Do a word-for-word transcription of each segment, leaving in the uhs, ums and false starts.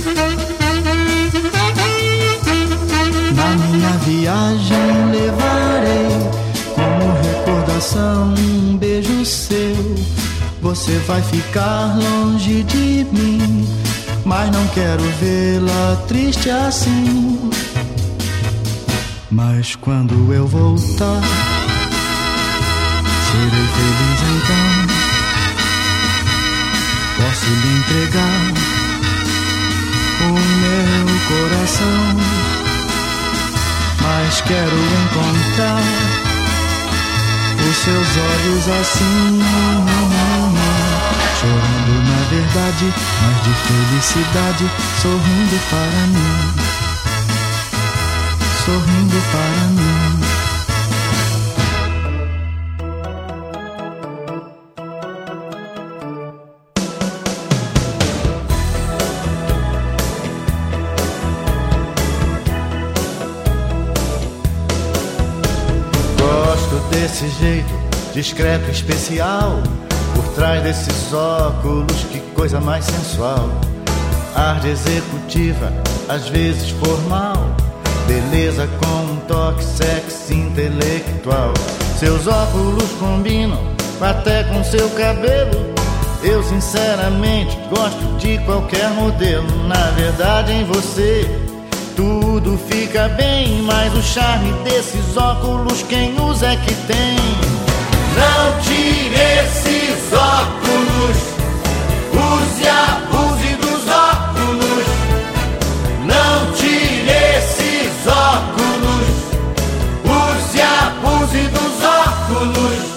Na minha viagem levarei como recordação um beijo seu. Você vai ficar longe de mim, mas não quero vê-la triste assim. Mas quando eu voltar, serei feliz então. Posso lhe entregar o meu coração, mas quero encontrar os seus olhos assim, chorando na verdade, mas de felicidade, sorrindo para mim, sorrindo para mim. Desse jeito, discreto e especial, por trás desses óculos, que coisa mais sensual. Ar de executiva, às vezes formal, beleza com um toque sexy intelectual. Seus óculos combinam até com seu cabelo. Eu sinceramente gosto de qualquer modelo. Na verdade em você tudo fica bem, mas o charme desses óculos quem usa é que tem. Não tire esses óculos, use e abuse dos óculos. Não tire esses óculos, use e abuse dos óculos.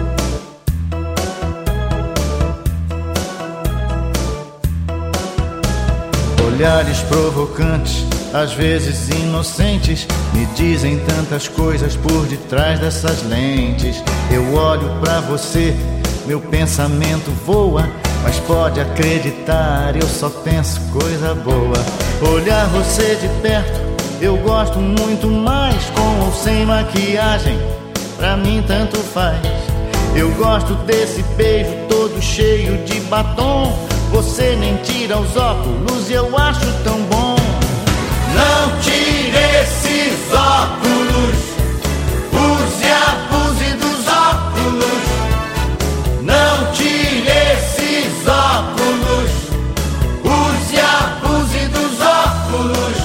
Olhares provocantes, às vezes inocentes, me dizem tantas coisas por detrás dessas lentes. Eu olho pra você, meu pensamento voa, mas pode acreditar, eu só penso coisa boa. Olhar você de perto, eu gosto muito mais, com ou sem maquiagem, pra mim tanto faz. Eu gosto desse beijo todo cheio de batom, você nem tira os óculos e eu acho tão bom. Não tire esses óculos, use e abuse dos óculos. Não tire esses óculos, use e abuse dos óculos.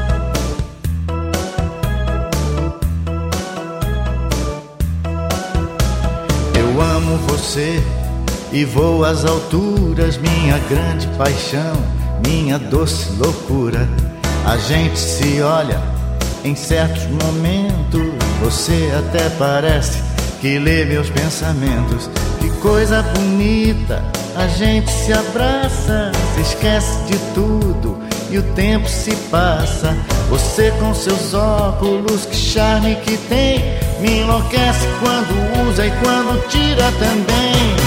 Eu amo você e vou às alturas, minha grande paixão, minha doce loucura. A gente se olha em certos momentos, você até parece que lê meus pensamentos. Que coisa bonita, a gente se abraça, se esquece de tudo e o tempo se passa. Você com seus óculos, que charme que tem, me enlouquece quando usa e quando tira também.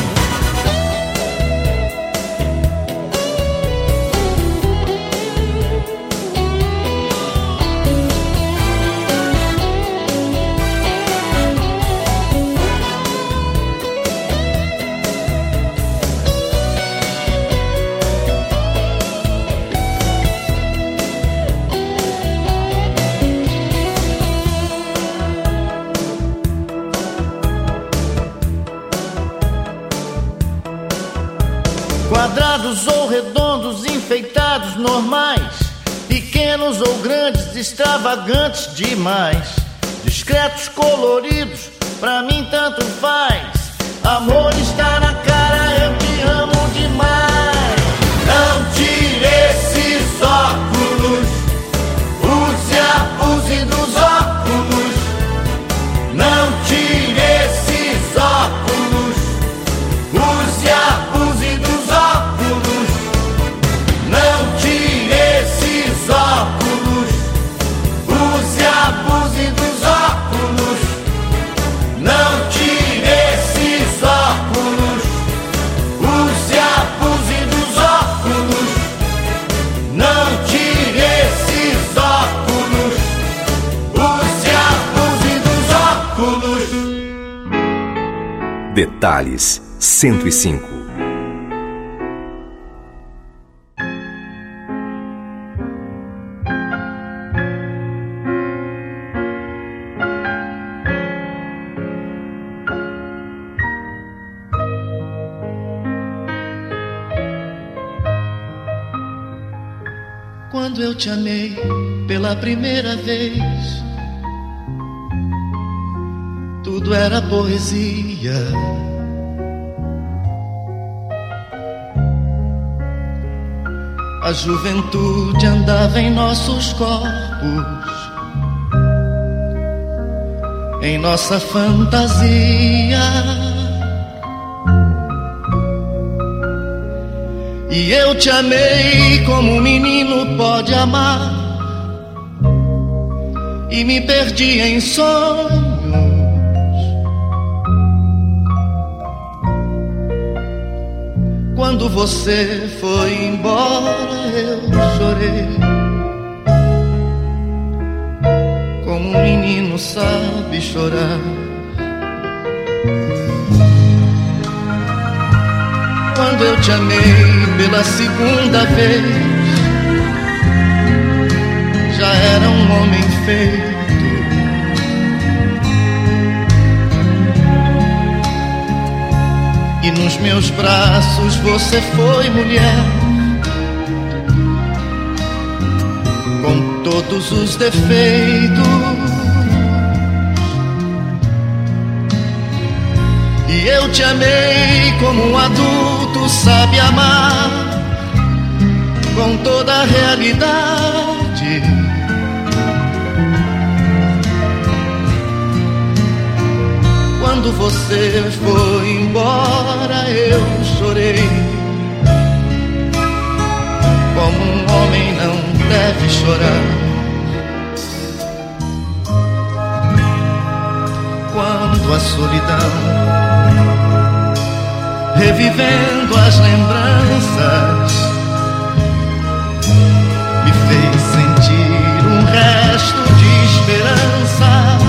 Quadrados ou redondos, enfeitados, normais, pequenos ou grandes, extravagantes demais, discretos, coloridos, pra mim tanto faz. Amor está na cara, eu te amo demais. Não tire esses óculos, use e abuse dos óculos. Não tire esses óculos, use e abuse dos óculos. Não tire esses óculos, use e abuse dos óculos. Não tire esses óculos, use e abuse dos óculos. Não tire esses óculos, use e abuse dos óculos. Detalhes cento e cinco. Quando eu te amei pela primeira vez, tudo era poesia. A juventude andava em nossos corpos, em nossa fantasia. E eu te amei como um menino pode amar, e me perdi em sonhos. Quando você foi embora, eu chorei, como um menino sabe chorar. Quando eu te amei pela segunda vez, já era um homem feito. E nos meus braços você foi mulher, com todos os defeitos. E eu te amei como um adulto sabe amar, com toda a realidade. Quando você foi embora, eu chorei, como um homem não deve chorar. Quando a solidão, revivendo as lembranças, me fez sentir um resto de esperança.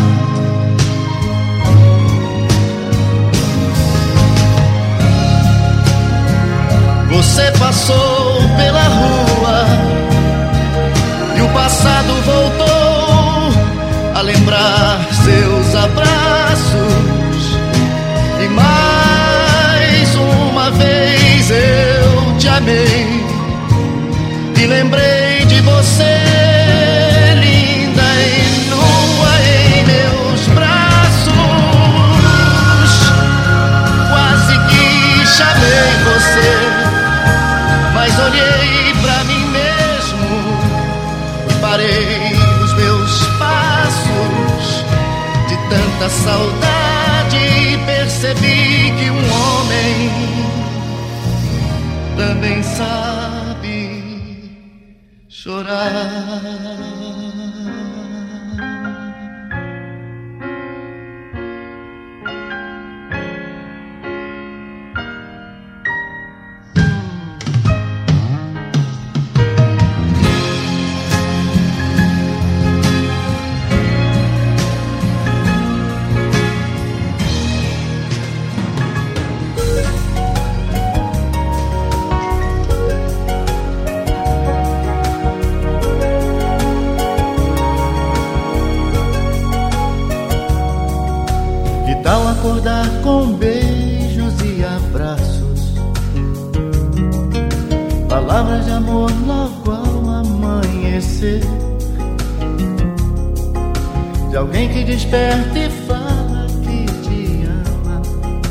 Você passou pela rua e o passado voltou a lembrar seus abraços. E mais uma vez eu te amei e lembrei de você, linda e nua em meus braços. Quase que chamei você, mas olhei pra mim mesmo, parei os meus passos de tanta saudade e percebi que um homem também sabe chorar. Acordar com beijos e abraços, palavras de amor logo ao amanhecer, de alguém que desperta e fala que te ama,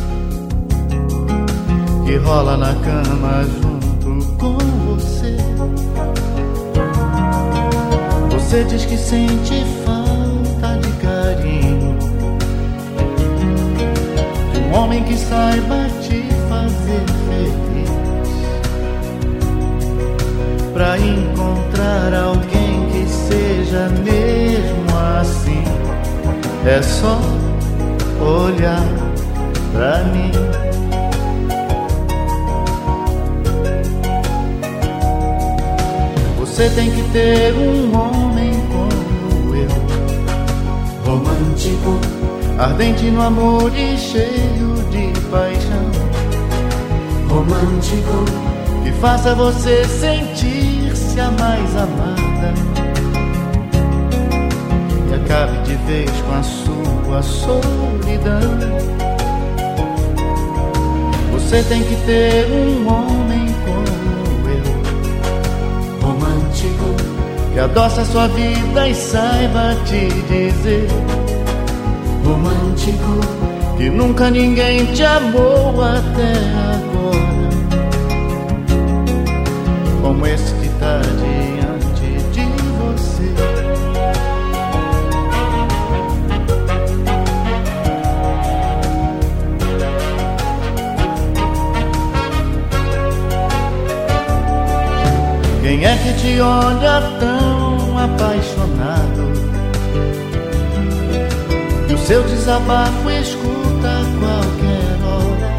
que rola na cama junto com você. Você diz que sente falta de carinho, um homem que saiba te fazer feliz, pra encontrar alguém que seja mesmo assim, é só olhar pra mim. Você tem que ter um homem como eu, romântico, ardente no amor e cheio de paixão, romântico, que faça você sentir-se a mais amada e acabe de vez com a sua solidão. Você tem que ter um homem como eu, romântico, que adoça a sua vida e saiba te dizer, romântico, que nunca ninguém te amou até agora, como esse que tá diante de você. Quem é que te olha tão apaixonado, e o seu desabafo escuta a qualquer hora?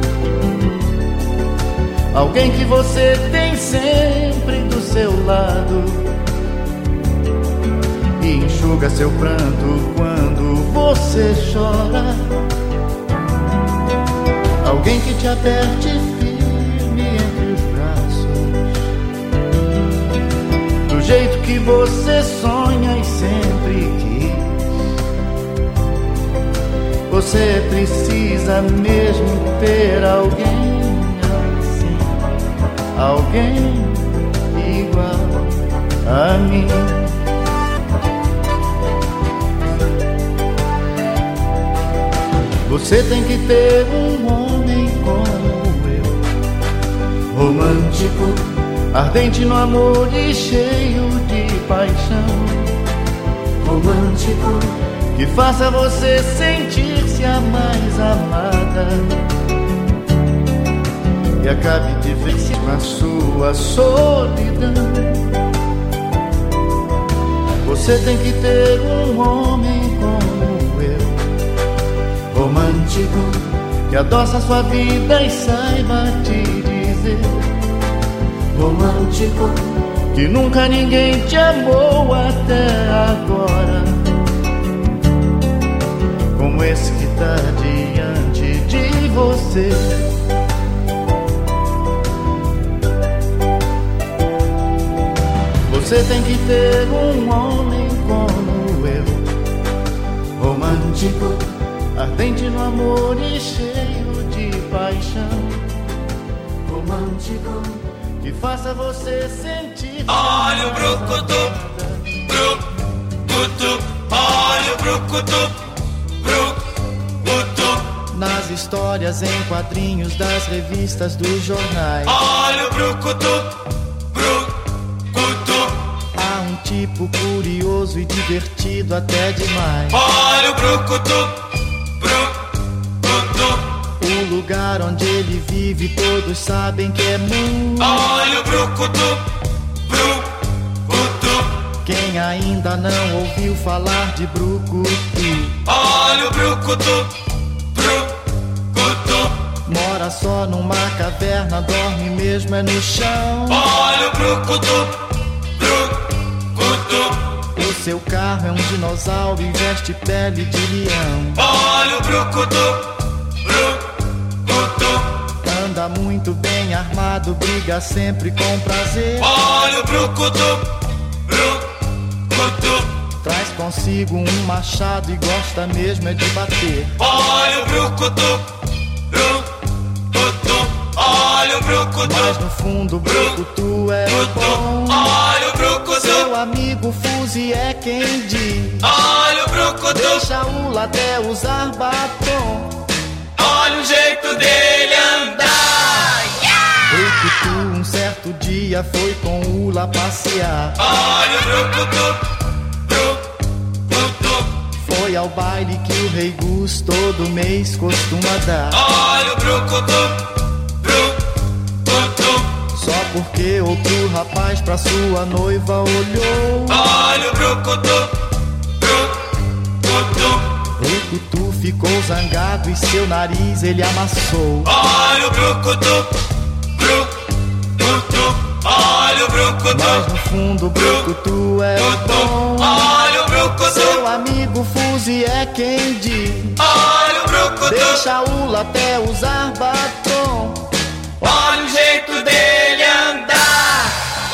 Alguém que você tem sempre do seu lado e enxuga seu pranto quando você chora. Alguém que te aperte firme entre os braços, do jeito que você sonha e sempre quis. Você precisa mesmo ter alguém assim, alguém igual a mim. Você tem que ter um homem como eu, romântico, ardente no amor e cheio de paixão, romântico, que faça você sentir-se a mais amada e acabe de ver-se na sua solidão. Você tem que ter um homem como eu, romântico, que adoça a sua vida e saiba te dizer, romântico, que nunca ninguém te amou até agora, como esse que tá diante de você. Você tem que ter um homem como eu, romântico, ardente no amor e cheio de paixão, romântico, que faça você sentir. Olha o brucutu, brucutu, olha o brucutu, brucutu. Nas histórias em quadrinhos das revistas dos jornais, olha o brucutu, brucutu. há um tipo curioso e divertido até demais. Olha o brucutu, o lugar onde ele vive todos sabem que é muito. olha o brucutu, brucutu. Quem ainda não ouviu falar de brucutu, Olha o brucutu, brucutu. mora só numa caverna, dorme mesmo é no chão. Olha o brucutu, brucutu. O seu carro é um dinossauro e veste pele de leão. Olha o brucutu, Anda muito bem armado, briga sempre com prazer. olha o brucutu, brucutu. Traz consigo um machado e gosta mesmo é de bater. Olha o brucutu, brucutu. Olha o brucutu, Mas no fundo o brucutu é bom. olha o brucutu, Seu amigo Fuzi é quem diz, olha o brucutu. deixa-o até usar batom. Olha o jeito dele andar. Brucutu um certo dia foi com o lá passear. Olha o brucutu, brucutu. Foi ao baile que o Rei Gus todo mês costuma dar. Olha o brucutu, brucutu. Só porque outro rapaz pra sua noiva olhou. Olha o brucutu, brucutu. Brucutu ficou zangado e seu nariz ele amassou. Olha o brucutu, brucutu. Olha o brucutu, Mas no fundo o brucutu é bom. olha o brucutu, Seu amigo Fuzi é quem diz, olha o brucutu. deixa-o até usar batom. Olha o jeito dele andar.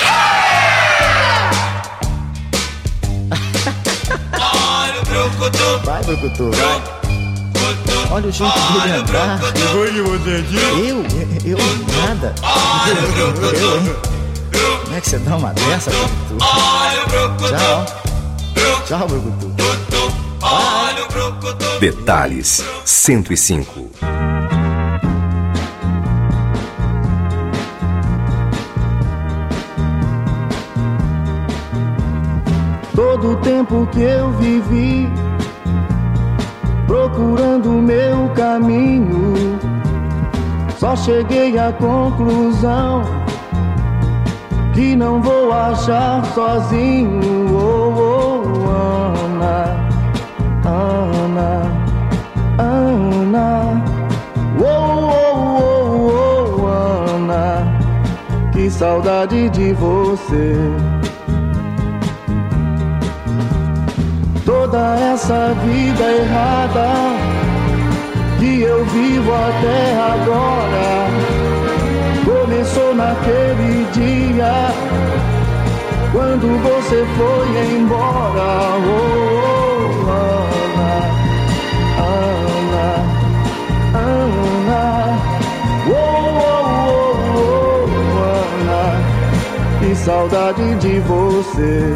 Olha o brucutu, Vai, brucutu, vai. brucutu. Olha o jeito dele Olha o andar. brucutu, Eu? Eu? Eu? Nada. olha o brucutu. Eu, hein? é que você dá uma dessa, Brucutu? Olha o Brucutu. Tchau. Tchau, Brucutu. Olha o Brucutu. Detalhes cento e cinco. Todo o tempo que eu vivi procurando o meu caminho, só cheguei à conclusão que não vou achar sozinho. Oh, oh, Ana, Ana, Ana, oh, oh, oh, oh, Ana, que saudade de você. Toda essa vida errada que eu vivo até agora começou naquele dia quando você foi embora. Oh, oh, Ana, Ana, Ana, oh, oh, oh, oh, Ana, que saudade de você.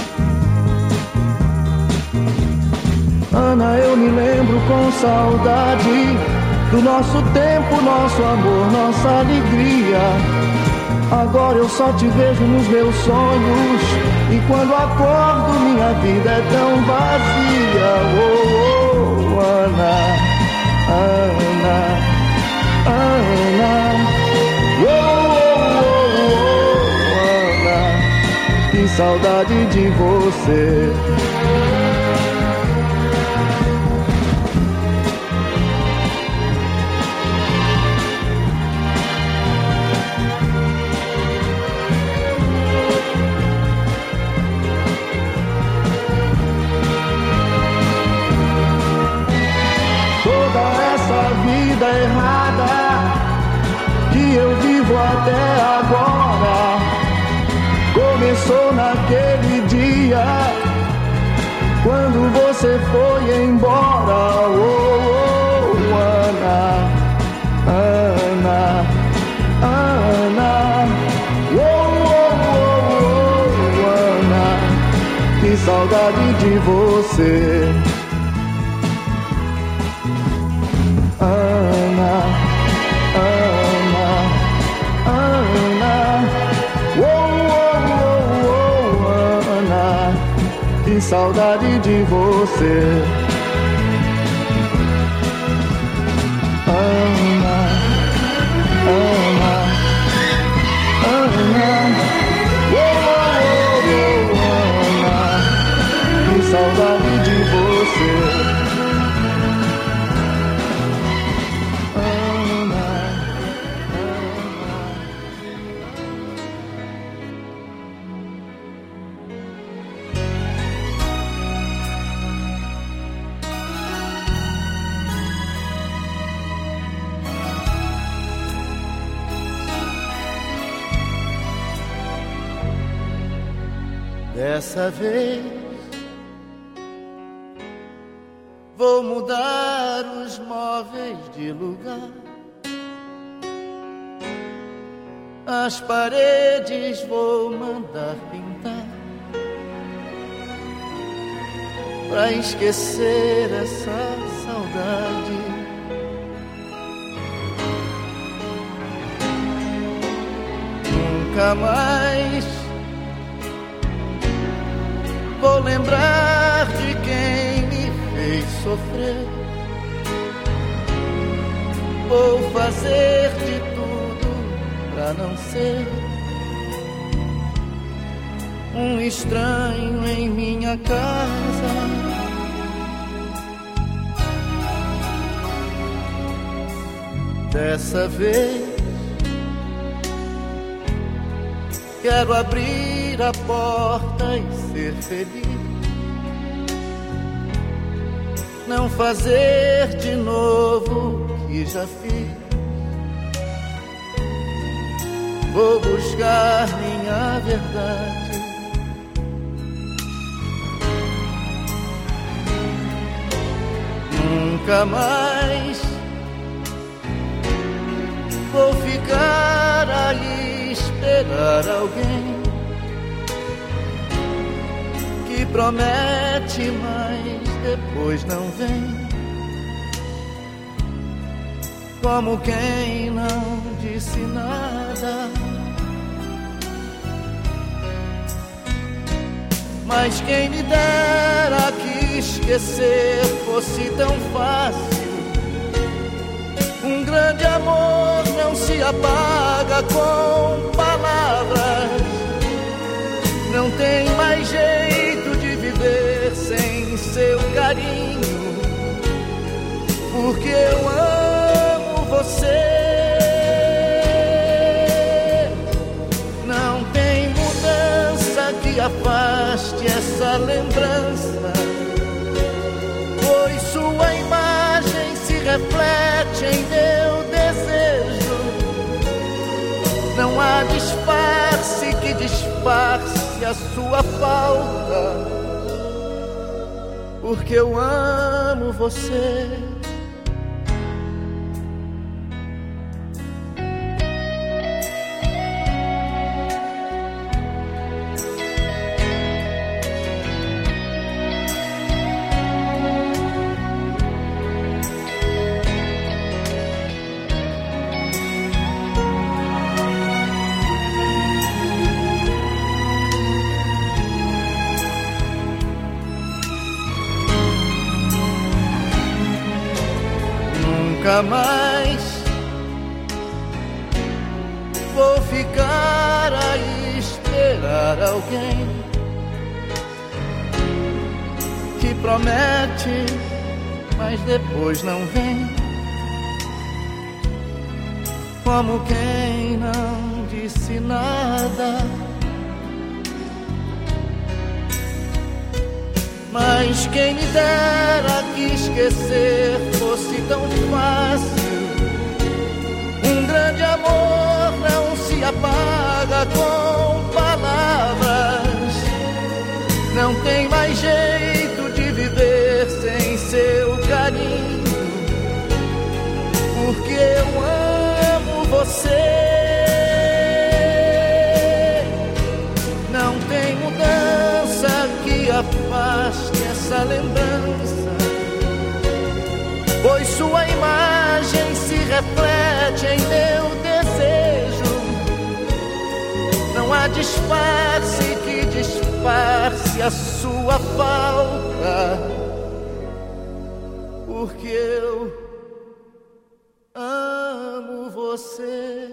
Ana, eu me lembro com saudade do nosso tempo, nosso amor, nossa alegria. Agora eu só te vejo nos meus sonhos e quando acordo minha vida é tão vazia. Oh, oh, Ana, Ana, Ana, oh, oh, oh, Ana, que saudade de você. Vida errada que eu vivo até agora começou naquele dia quando você foi embora. Oh, oh, Ana, Ana, Ana, oh, oh, oh, Ana, que saudade de você. Ana, Ana, Ana, oh, oh, oh, oh, Ana, que saudade de você. Ana, Ana, Ana, oh, oh, oh, Ana, que saudade de você. Dessa vez vou mudar os móveis de lugar, as paredes vou mandar pintar, pra esquecer essa saudade. Nunca mais vou lembrar de quem me fez sofrer. Vou fazer de tudo pra não ser um estranho em minha casa. Dessa vez quero abrir a porta e ser feliz, não fazer de novo o que já fiz. Vou buscar minha verdade, nunca mais vou ficar aí esperar alguém promete, mas depois não vem. Como quem não disse nada. Mas quem me dera que esquecer fosse tão fácil. Um grande amor não se apaga com palavras. Não tem mais jeito de viver sem seu carinho. Porque eu amo você. Não tem mudança que afaste essa lembrança, pois sua imagem se reflete em meu desejo. Não há disfarce que disfarce a sua falta, porque eu amo você. Nunca mais vou ficar a esperar alguém que promete, mas depois não vem. Como quem não disse nada. Mas quem me dera que esquecer fosse tão fácil. Um grande amor não se apaga com palavras. Não tem mais jeito de viver sem seu carinho. Porque eu amo você. Não tem mudança que afaste essa lembrança, pois sua imagem se reflete em meu desejo. Não há disfarce que disfarce a sua falta, porque eu amo você.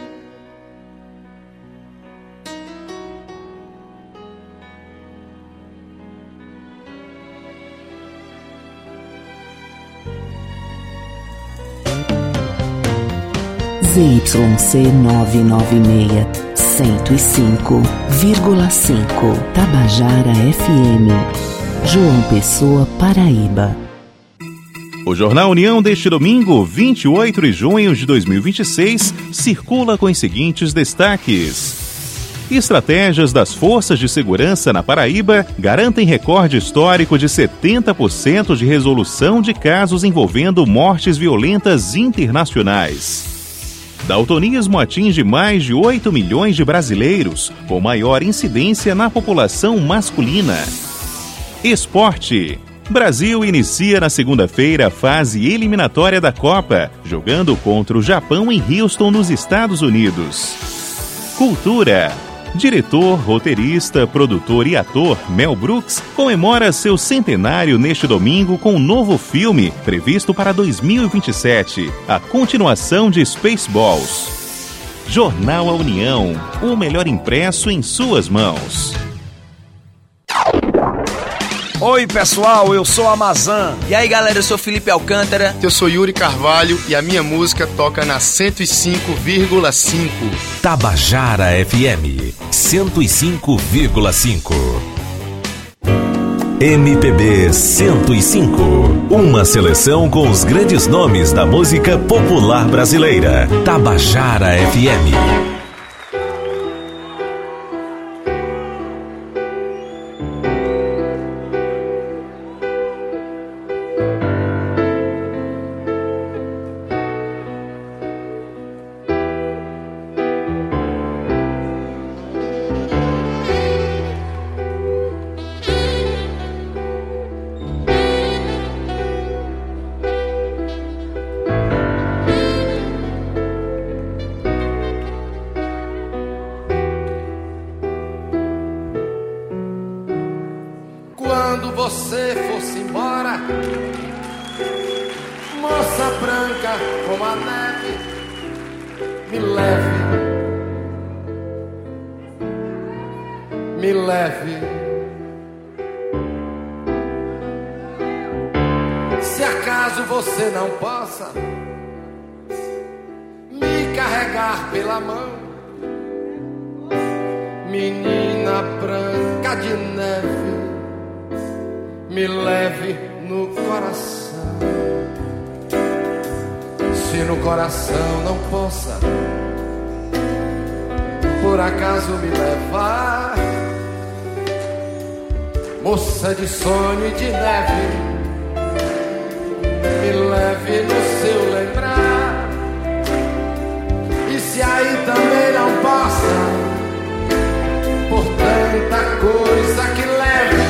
Z Y C nove nove seis, cento e cinco vírgula cinco, Tabajara F M, João Pessoa, Paraíba. O Jornal União deste domingo, vinte e oito de junho de dois mil e vinte e seis, circula com os seguintes destaques. Estratégias das forças de segurança na Paraíba garantem recorde histórico de setenta por cento de resolução de casos envolvendo mortes violentas internacionais. Daltonismo atinge mais de oito milhões de brasileiros, com maior incidência na população masculina. Esporte. Brasil inicia na segunda-feira a fase eliminatória da Copa, jogando contra o Japão em Houston, nos Estados Unidos. Cultura. Diretor, roteirista, produtor e ator Mel Brooks comemora seu centenário neste domingo com um novo filme previsto para dois mil e vinte e sete, a continuação de Spaceballs. Jornal A União, o melhor impresso em suas mãos. Oi pessoal, eu sou a Mazan. E aí galera, eu sou Felipe Alcântara. Eu sou Yuri Carvalho e a minha música toca na cento e cinco vírgula cinco. Tabajara F M, cento e cinco vírgula cinco. M P B cento e cinco. Uma seleção com os grandes nomes da música popular brasileira. Tabajara F M. Quando você fosse embora, moça branca como a neve, me leve, me leve. Se acaso você não possa me carregar pela mão, menina branca de neve, me leve no coração. Se no coração não possa, por acaso me levar, moça de sonho e de neve, me leve no seu lembrar. E se aí também não possa, por tanta coisa que leve,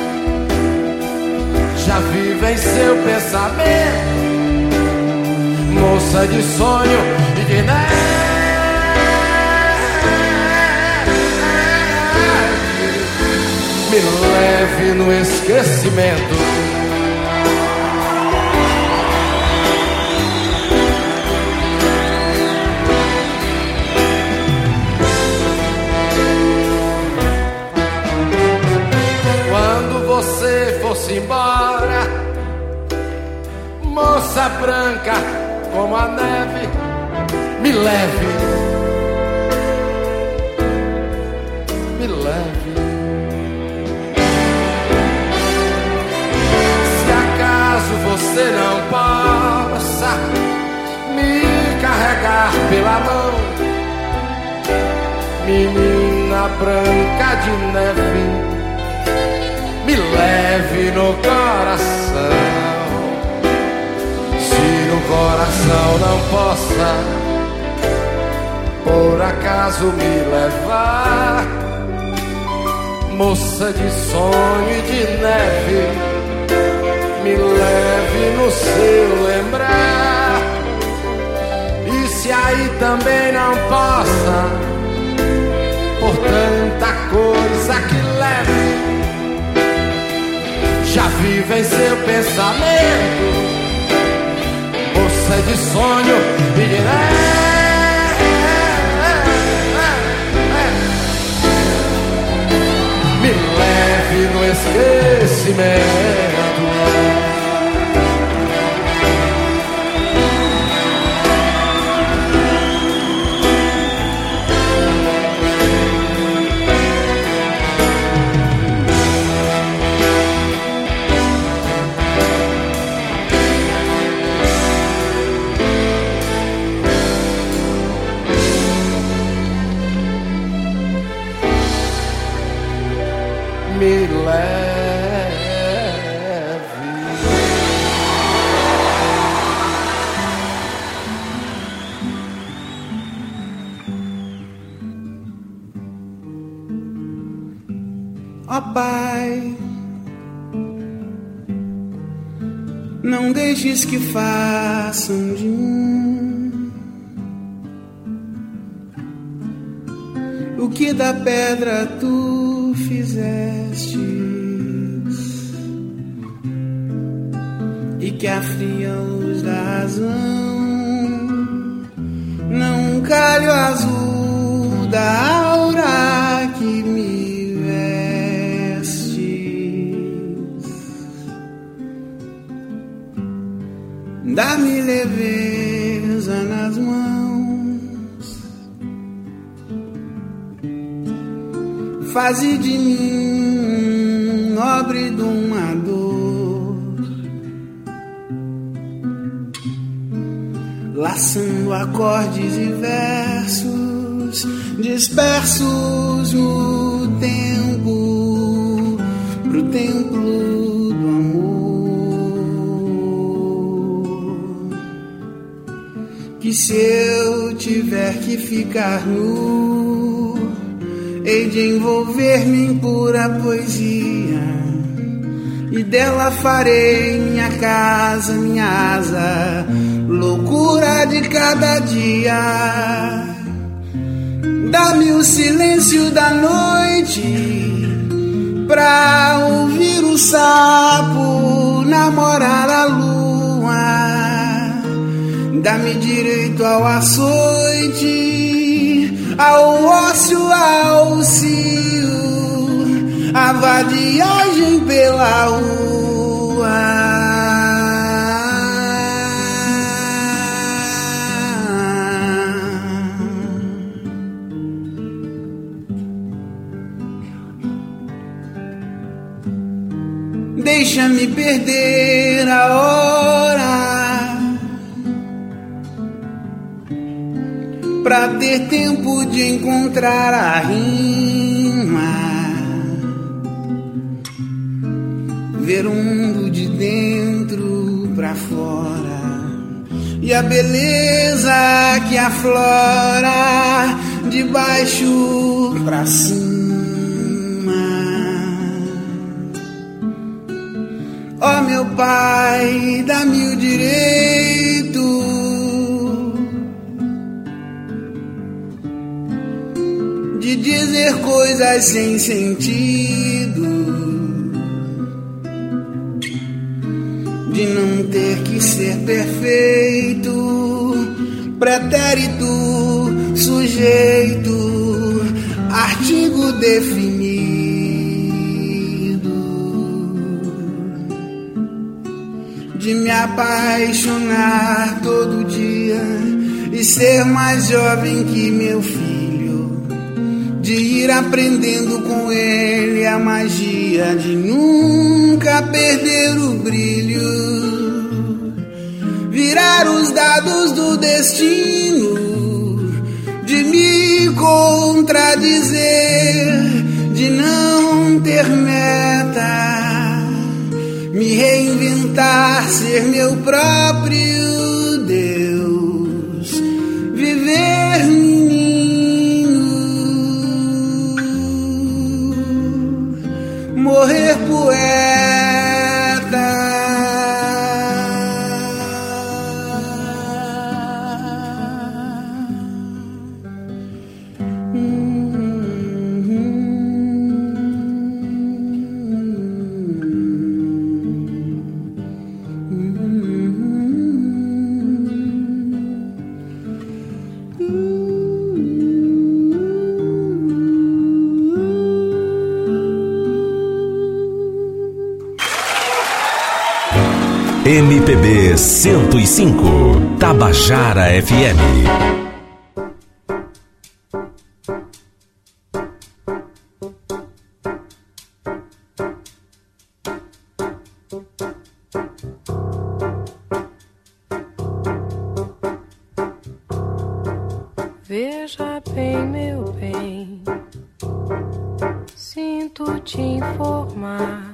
já vive em seu pensamento, moça de sonho e de neve, me leve no esquecimento. Quando você fosse embora, moça branca como a neve, me leve, me leve. Se acaso você não possa me carregar pela mão, menina branca de neve, me leve no coração. Se no coração não possa, por acaso me levar, moça de sonho e de neve, me leve no seu lembrar. E se aí também não possa, por tanta coisa que leve, já vive em seu pensamento, moça de sonho e de neve, me leve no esquecimento. Me leve. Ó Pai, não deixes que façam de mim o que da pedra tu fizestes, e que a fria luz da razão não calhe o azul da aura que me vestes. Dá-me leveza nas mãos, faze de mim nobre domador, laçando acordes e versos dispersos no tempo, pro templo do amor. Que se eu tiver que ficar nu, hei de envolver-me em pura poesia, e dela farei minha casa, minha asa, loucura de cada dia. Dá-me o silêncio da noite pra ouvir o o sapo namorar a lua, dá-me direito ao açoite, ao ócio, ao cio, a vadiagem pela rua. Deixa-me perder a hora pra ter tempo de encontrar a rima, ver o mundo de dentro pra fora e a beleza que aflora de baixo pra cima. Ó oh, meu pai, dá-me o direito de dizer coisas sem sentido, de não ter que ser perfeito, pretérito, sujeito, artigo definido, de me apaixonar todo dia e ser mais jovem que meu filho, de ir aprendendo com ele a magia de nunca perder o brilho, virar os dados do destino, de me contradizer, de não ter meta, me reinventar, ser meu próprio Deus, viver menino, morrer poeta. M P B cento e cinco, Tabajara F M. Veja bem, meu bem, sinto te informar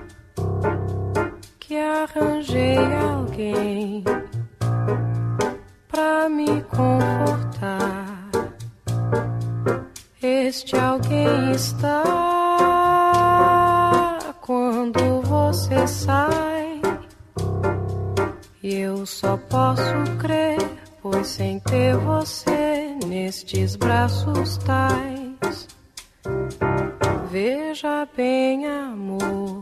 que arranjei alguém pra me confortar. Este alguém está quando você sai, e eu só posso crer, pois sem ter você nestes braços tais. Veja bem, amor,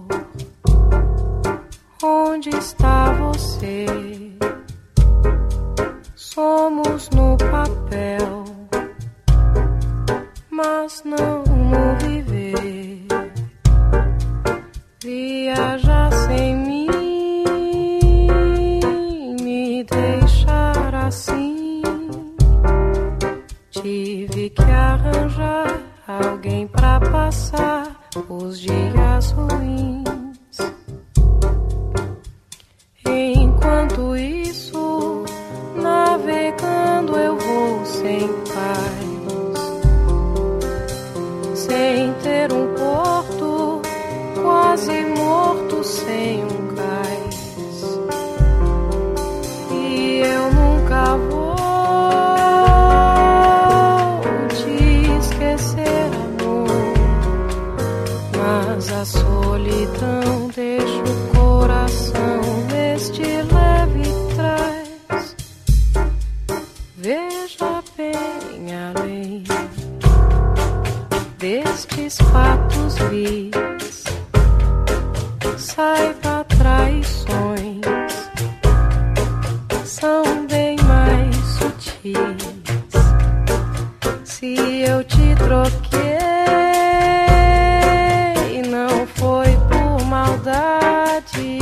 onde está você? Somos no papel, mas não no viver. Viajar sem mim, me deixar assim. Tive que arranjar alguém pra passar os dias ruins. Enquanto isso, navegando eu vou sem paz, sem ter um porto, quase morto sem um cais. E eu nunca vou te esquecer, amor, mas a solidão deixa o coração neste leve trás. Veja bem além destes fatos vis, saiba, traições são bem mais sutis. Se eu te troquei, não foi por maldade.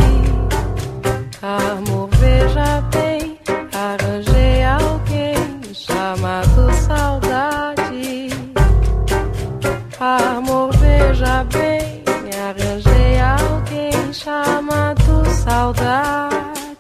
Amor, veja bem, arranjei alguém chamado saudade. Amor, veja bem, arranjei alguém chamado saudade.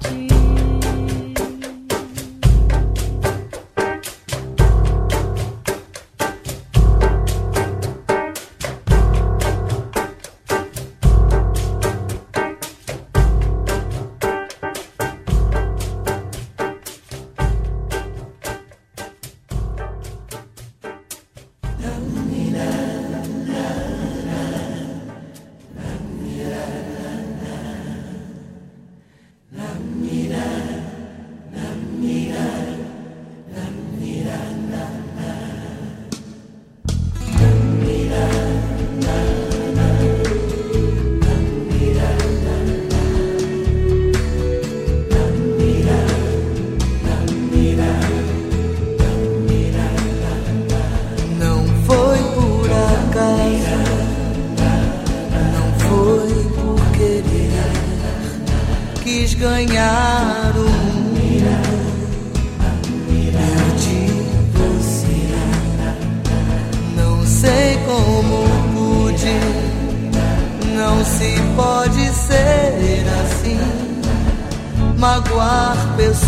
Ganhar o mundo, perdi você. Não sei como pude, não se pode ser assim. Magoar pessoas,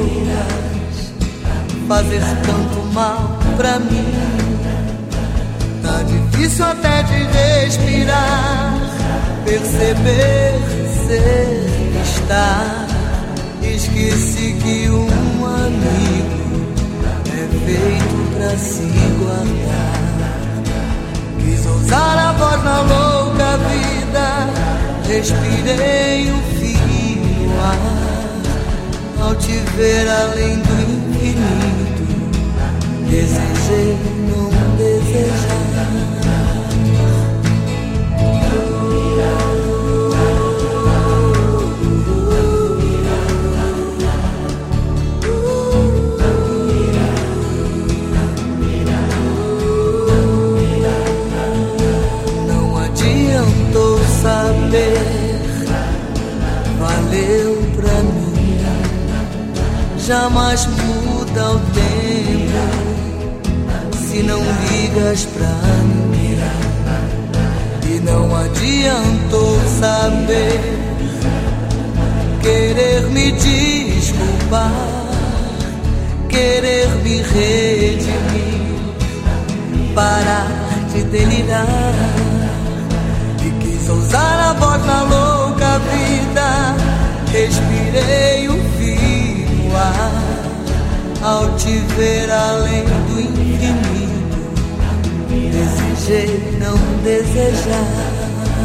fazer tanto mal pra mim. Tá difícil até de respirar, perceber, ser, estar. Esqueci que um amigo é feito pra se guardar. Quis ousar a voz na louca vida, respirei o fio no ar. Ao te ver além do infinito, desejei não desejar. Valeu pra mim, jamais muda o tempo se não ligas pra mim. E não adiantou saber, querer me desculpar, querer me redimir, parar de delirar. Quis ousar a voz na louca vida, respirei o fio no ar. Ao te ver além do infinito, desejei não desejar.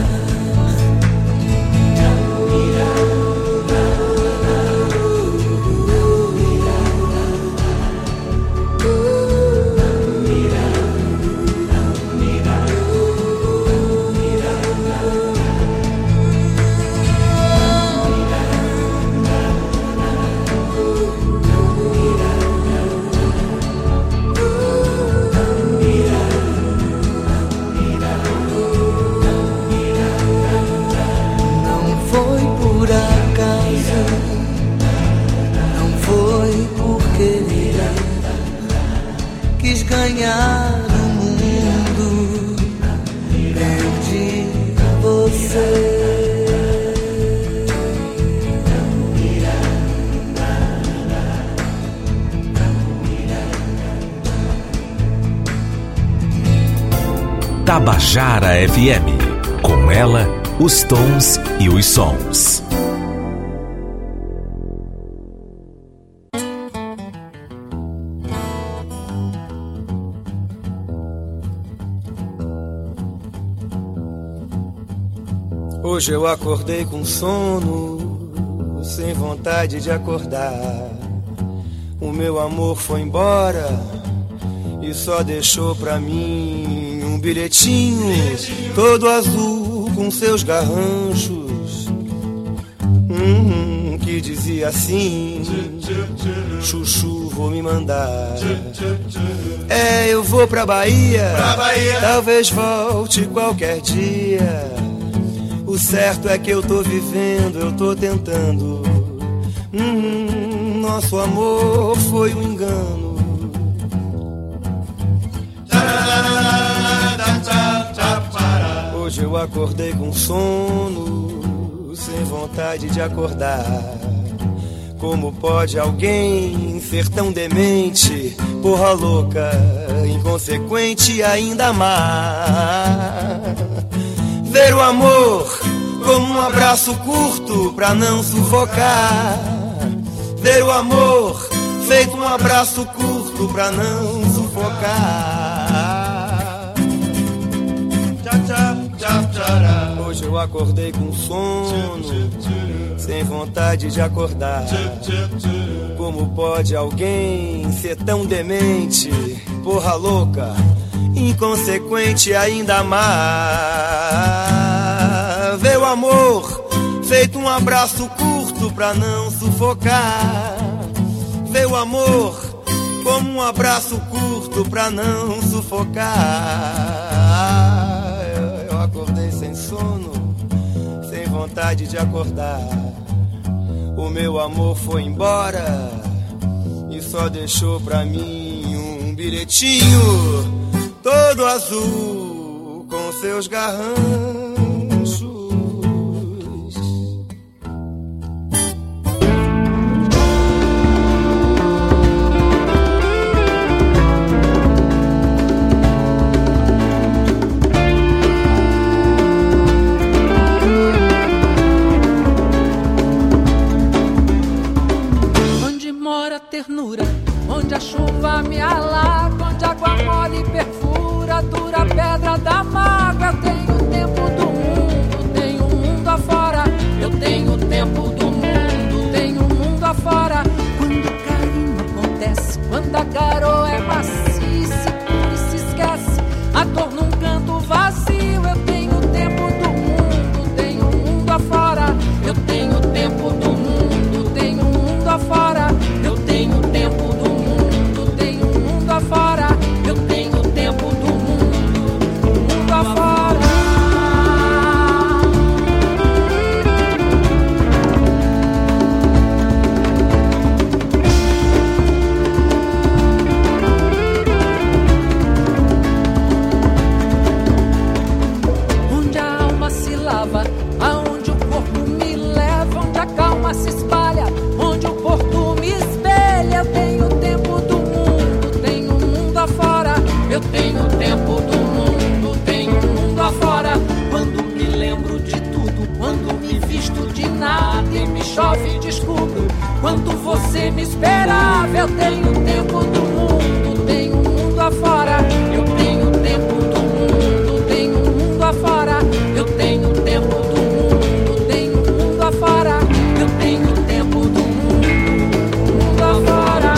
Ganhar o mundo, perdi você. Tabajara F M, com ela, os tons e os sons. Hoje eu acordei com sono, sem vontade de acordar. O meu amor foi embora e só deixou pra mim um bilhetinho todo azul com seus garranchos. hum, que dizia assim: chuchu, vou me mandar. É, eu vou pra Bahia, pra Bahia. Talvez volte qualquer dia. O certo é que eu tô vivendo, eu tô tentando. Hum, nosso amor foi um engano. Hoje eu acordei com sono, sem vontade de acordar. Como pode alguém ser tão demente? Porra louca, inconsequente e ainda amar. Ver o amor como um abraço curto pra não sufocar. Ver o amor feito um abraço curto pra não sufocar. Hoje eu acordei com sono, sem vontade de acordar. Como pode alguém ser tão demente? Porra louca, inconsequente e ainda amar. Ver o amor feito um abraço curto pra não sufocar. Ver o amor como um abraço curto pra não sufocar. Eu acordei sem sono, sem vontade de acordar. O meu amor foi embora e só deixou pra mim um bilhetinho todo azul com seus garranchos. Ternura, onde a chuva me alaga, onde a água mole perfura, dura pedra da mágoa. Eu tenho o tempo do mundo, tenho o mundo afora. Eu tenho o tempo do mundo, tenho o mundo afora. Quando o carinho acontece, quando a garoa é maciça e se esquece, a dor num canto vazio. Eu tenho o tempo do mundo, tenho o mundo afora. Eu tenho o tempo do mundo, tenho o mundo afora. Eu tenho o tempo do mundo, tenho o mundo afora. Eu tenho o tempo do mundo, o mundo afora. Onde a alma se lava, aonde o corpo me leva, onde a calma se espalha, onde o porto me espelha. Eu tenho o tempo do mundo, tenho o mundo afora. Eu tenho o tempo do mundo, tenho o mundo afora. Quando me lembro de tudo, quando me visto de nada e me chove e descubro quanto você me esperava. Eu tenho o tempo do mundo, tenho o mundo afora. Eu tenho o tempo do mundo, tenho o mundo afora. Eu tenho o tempo do mundo, tenho o mundo afora. Eu tenho o tempo do mundo, o mundo afora.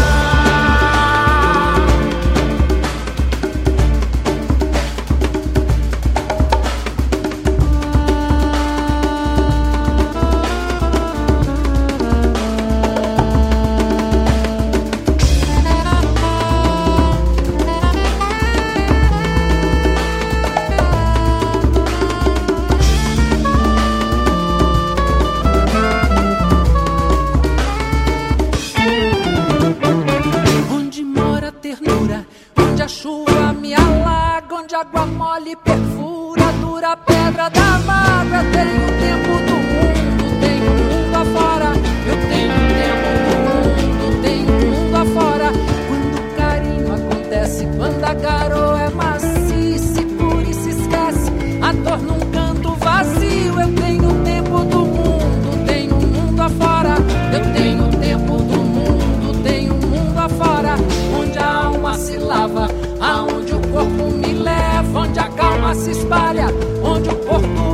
Onde mora a ternura, onde a chuva me alaga, onde a água mole perfura, dura pedra da mágoa. Eu tenho o tempo do mundo, tenho o mundo afora. Eu tenho o tempo do mundo, tenho o mundo afora. Quando o carinho acontece, quando a garoa é maciça e pura e se esquece, a dor num canto vazio. Eu tenho o tempo do mundo, tenho o mundo afora. Eu tenho o tempo do mundo, tenho o mundo afora. Onde a alma se lava, aonde o corpo me leva, onde a calma se espalha, onde o porto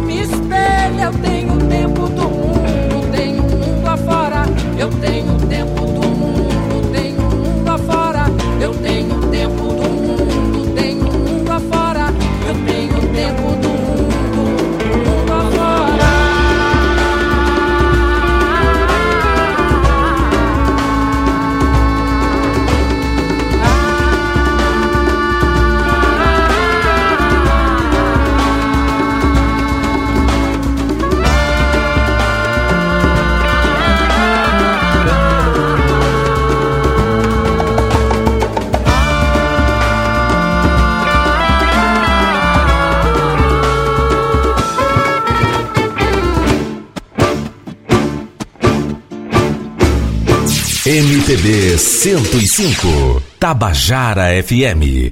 M P B cento e cinco, Tabajara F M.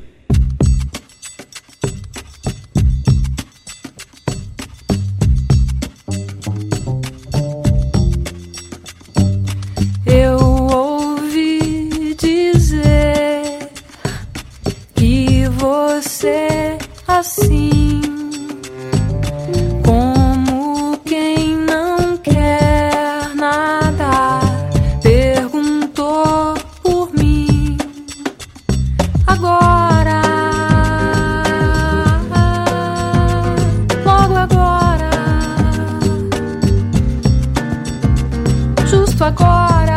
Eu ouvi dizer que você assim, como quem não quer nada, perguntou por mim. Agora, logo agora, justo agora,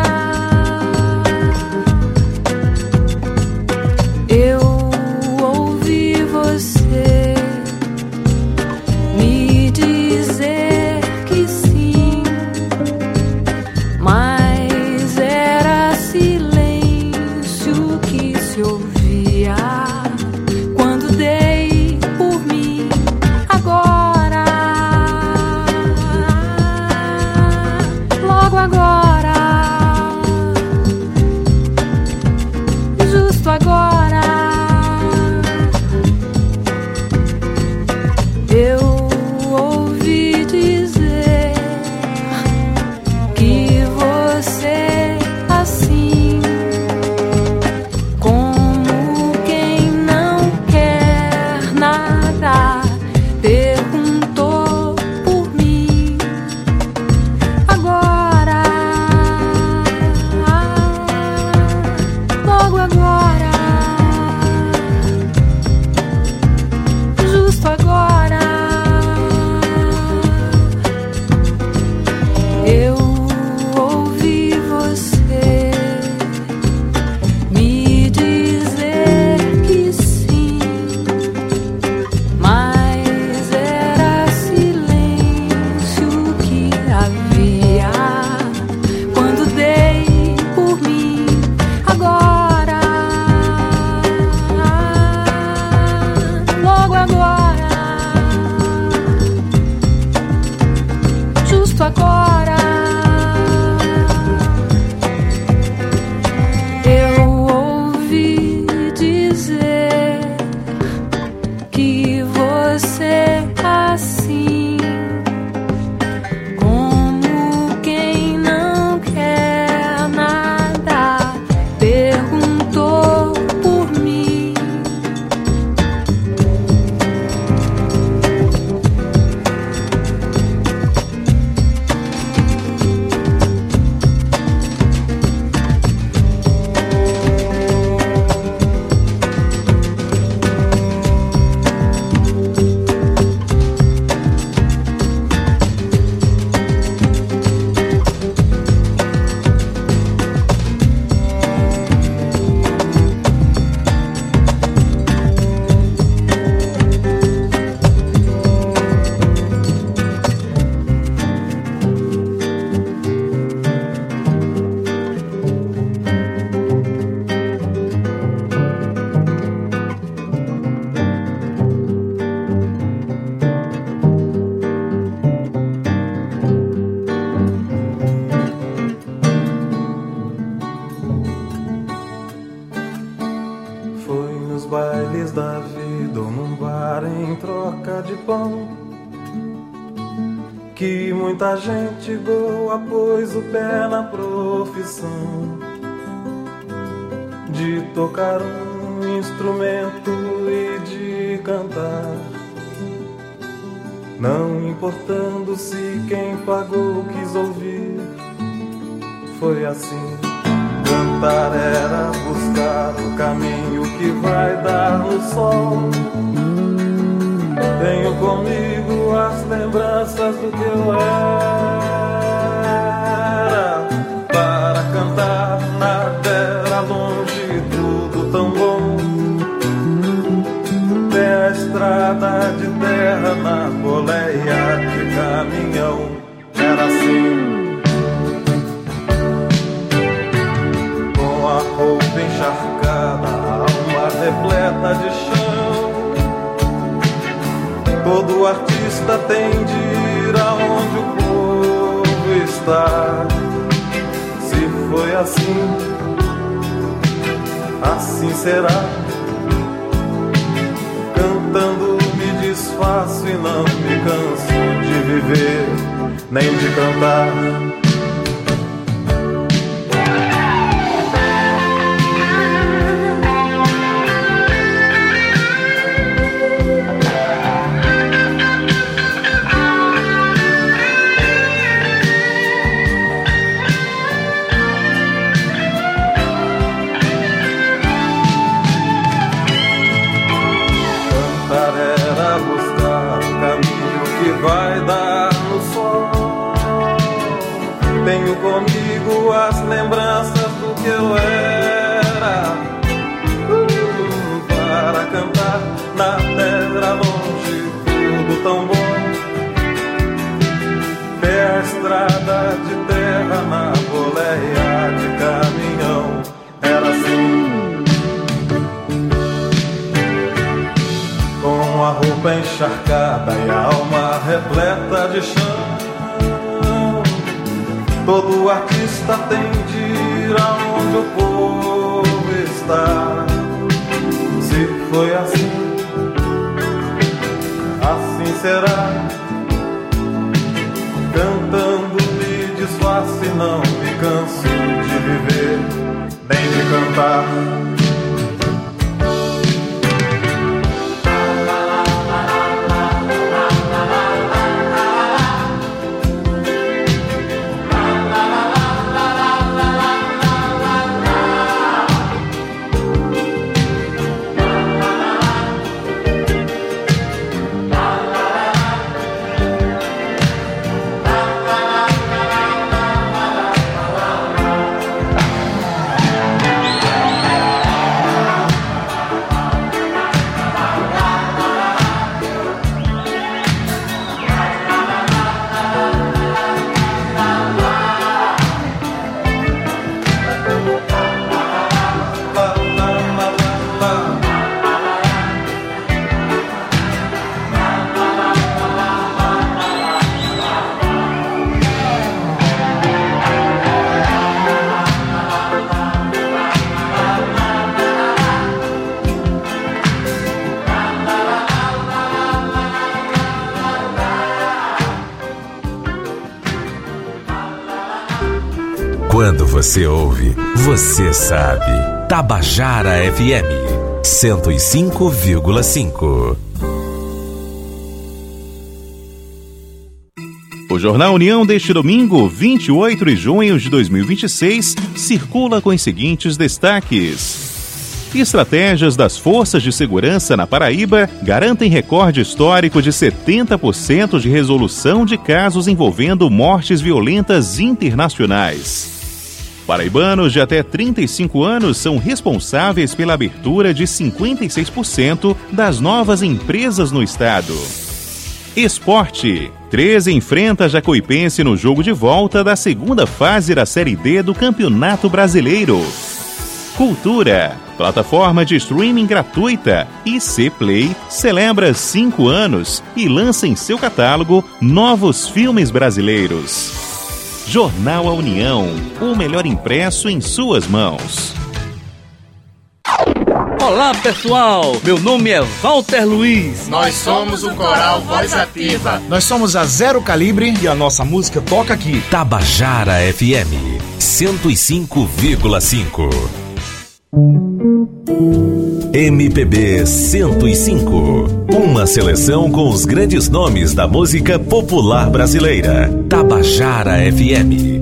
eu ouvi você me dizer que sim, mas era silêncio que se ouvia quando dei por mim. Agora, logo agora, justo agora, eu ouvi dizer que você assim, como quem não quer nada, perguntou por mim. Agora, logo agora, justo agora, eu ouvi você me dizer que sim, mas era silêncio que havia quando dei por mim. Agora, logo agora, justo agora, eu ouvi dizer que você assim, como quem não quer nada, perguntou por mim. Foi nos bailes da vida ou num bar em troca de pão que muita gente boa pôs o pé na profissão de tocar um instrumento e de cantar, não importando se quem pagou quis ouvir. Foi assim. Cantar era buscar o caminho que vai dar no sol. Tenho comigo as lembranças do que eu era. Para cantar nada era longe, tudo tão bom. Tem a estrada de terra na boleia de caminhão. Era assim. A roupa encharcada, a alma repleta de chão. Todo artista tem de ir aonde o povo está. Se foi assim, assim será. Cantando me desfaço e não me canso de viver, nem de cantar. Tenho comigo as lembranças do que eu era, uh, para cantar na terra longe, tudo tão bom. Pé a estrada de terra na boleia de caminhão, era assim. Com a roupa encharcada e a alma repleta de chão, todo artista tem de ir aonde o povo está. Se foi assim, assim será. Cantando me desfaço e não me canso de viver, nem de cantar. Quando você ouve, você sabe. Tabajara F M cento e cinco vírgula cinco. O Jornal União deste domingo, vinte e oito de junho de dois mil e vinte e seis, circula com os seguintes destaques. Estratégias das forças de segurança na Paraíba garantem recorde histórico de setenta por cento de resolução de casos envolvendo mortes violentas internacionais. Paraibanos de até trinta e cinco anos são responsáveis pela abertura de cinquenta e seis por cento das novas empresas no estado. Esporte. treze enfrenta a Jacuipense no jogo de volta da segunda fase da Série D do Campeonato Brasileiro. Cultura. Plataforma de streaming gratuita I C Play celebra cinco anos e lança em seu catálogo novos filmes brasileiros. Jornal A União, o melhor impresso em suas mãos. Olá pessoal, meu nome é Walter Luiz. Nós somos o Coral Voz Ativa. Nós somos a Zero Calibre e a nossa música toca aqui. Tabajara F M cento e cinco vírgula cinco. M P B cento e cinco. Uma seleção com os grandes nomes da música popular brasileira. Tabajara F M.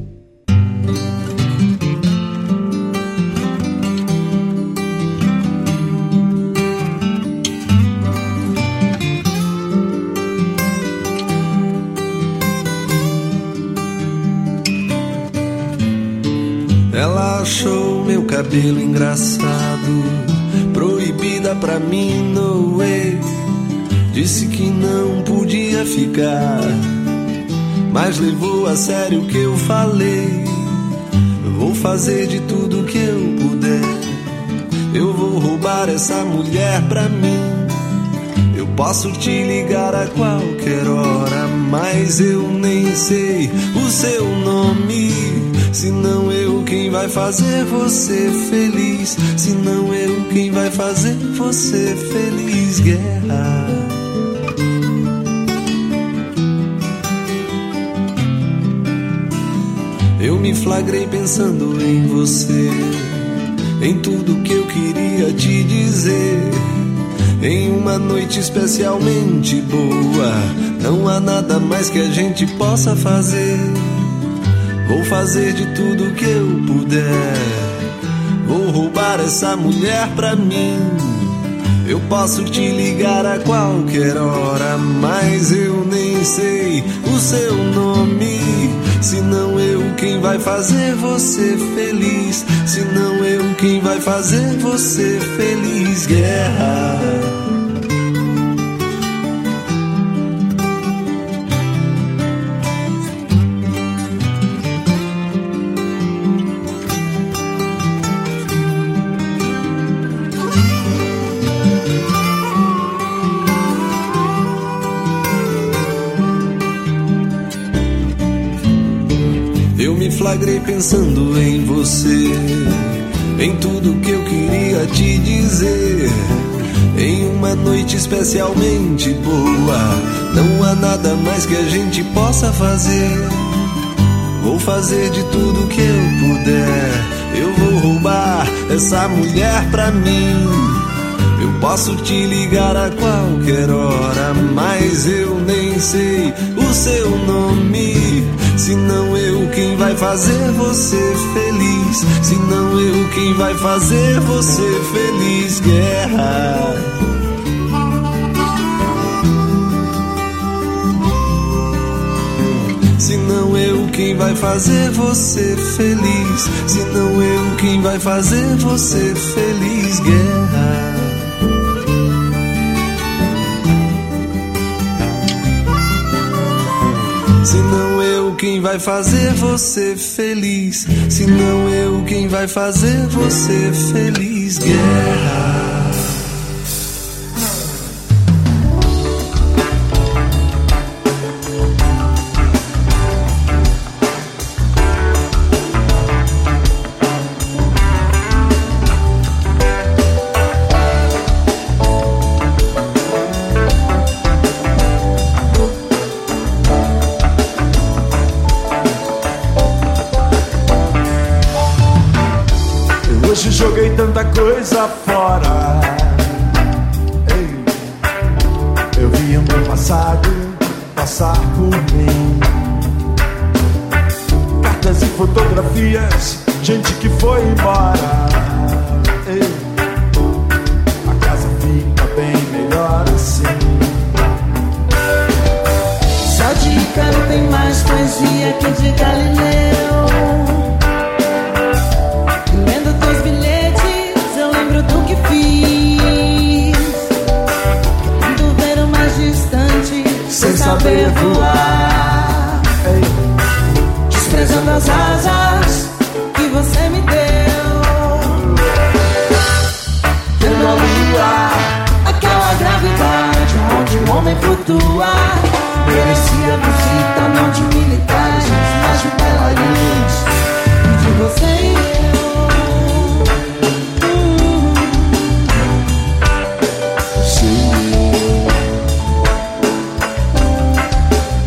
Ela achou meu cabelo engraçado, proibida pra mim, no way. Disse que não podia ficar, mas levou a sério o que eu falei. Vou fazer de tudo que eu puder, eu vou roubar essa mulher pra mim. Eu posso te ligar a qualquer hora, mas eu nem sei o seu nome. Senão eu quem vai fazer você feliz, se não eu quem vai fazer você feliz, guerra. Eu me flagrei pensando em você, em tudo que eu queria te dizer. Em uma noite especialmente boa, não há nada mais que a gente possa fazer. Vou fazer de tudo que eu puder, vou roubar essa mulher pra mim. Eu posso te ligar a qualquer hora, mas eu nem sei o seu nome. Se não eu quem vai fazer você feliz, se não eu quem vai fazer você feliz, guerra. Flagrei pensando em você, em tudo que eu queria te dizer. Em uma noite especialmente boa, não há nada mais que a gente possa fazer. Vou fazer de tudo que eu puder, eu vou roubar essa mulher pra mim. Eu posso te ligar a qualquer hora, mas eu nem sei o seu nome. Se não eu quem vai fazer você feliz, se não eu quem vai fazer você feliz, guerra. Se não eu quem vai fazer você feliz, se não eu quem vai fazer você feliz, guerra. Se não eu quem vai fazer você feliz, se não eu quem vai fazer você feliz, guerra. Joguei tanta coisa fora. Ei, eu vi o meu passado passar por mim. Cartas e fotografias, gente que foi embora. Ei, a casa fica bem melhor assim. Só de Ícaro tem mais poesia que de Galileu. Sem saber voar, desprezando as asas que você me deu. Vendo a lua, aquela gravidade onde o homem flutua,